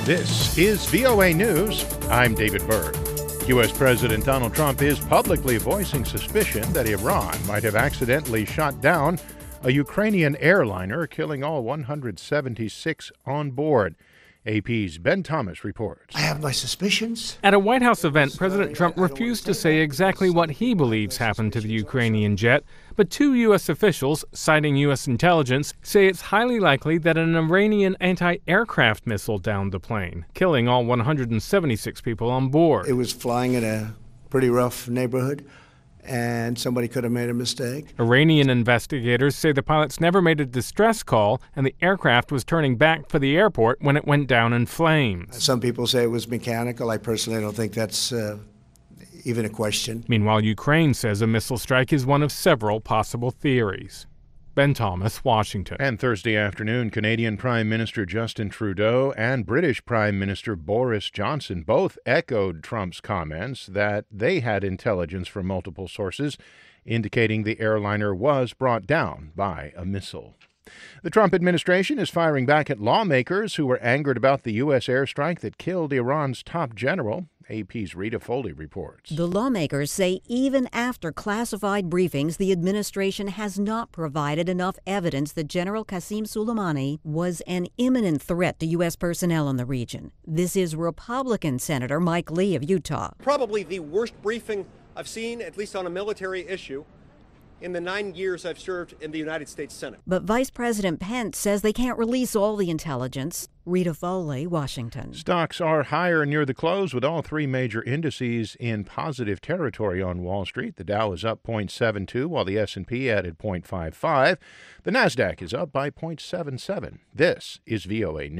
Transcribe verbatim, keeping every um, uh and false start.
This is V O A News. I'm David Berg. U S. President Donald Trump is publicly voicing suspicion that Iran might have accidentally shot down a Ukrainian airliner, killing all one hundred seventy-six on board. A P's Ben Thomas reports. I have my suspicions. At a White House event, President Trump refused to say exactly what he believes happened to the Ukrainian jet, but two U S officials, citing U S intelligence, say it's highly likely that an Iranian anti-aircraft missile downed the plane, killing all one hundred seventy-six people on board. It was flying in a pretty rough neighborhood, and somebody could have made a mistake. Iranian investigators say the pilots never made a distress call, and the aircraft was turning back for the airport when it went down in flames. Some people say it was mechanical. I personally don't think that's uh, even a question. Meanwhile, Ukraine says a missile strike is one of several possible theories. Ben Thomas, Washington. And Thursday afternoon, Canadian Prime Minister Justin Trudeau and British Prime Minister Boris Johnson both echoed Trump's comments that they had intelligence from multiple sources indicating the airliner was brought down by a missile. The Trump administration is firing back at lawmakers who were angered about the U S airstrike that killed Iran's top general. A P's Rita Foley reports. The lawmakers say even after classified briefings, the administration has not provided enough evidence that General Qasem Soleimani was an imminent threat to U S personnel in the region. This is Republican Senator Mike Lee of Utah. Probably the worst briefing I've seen, at least on a military issue, in the nine years I've served in the United States Senate. But Vice President Pence says they can't release all the intelligence. Rita Foley, Washington. Stocks are higher near the close, with all three major indices in positive territory on Wall Street. The Dow is up zero point seven two, while the S and P added zero point five five. The Nasdaq is up by zero point seven seven. This is V O A News.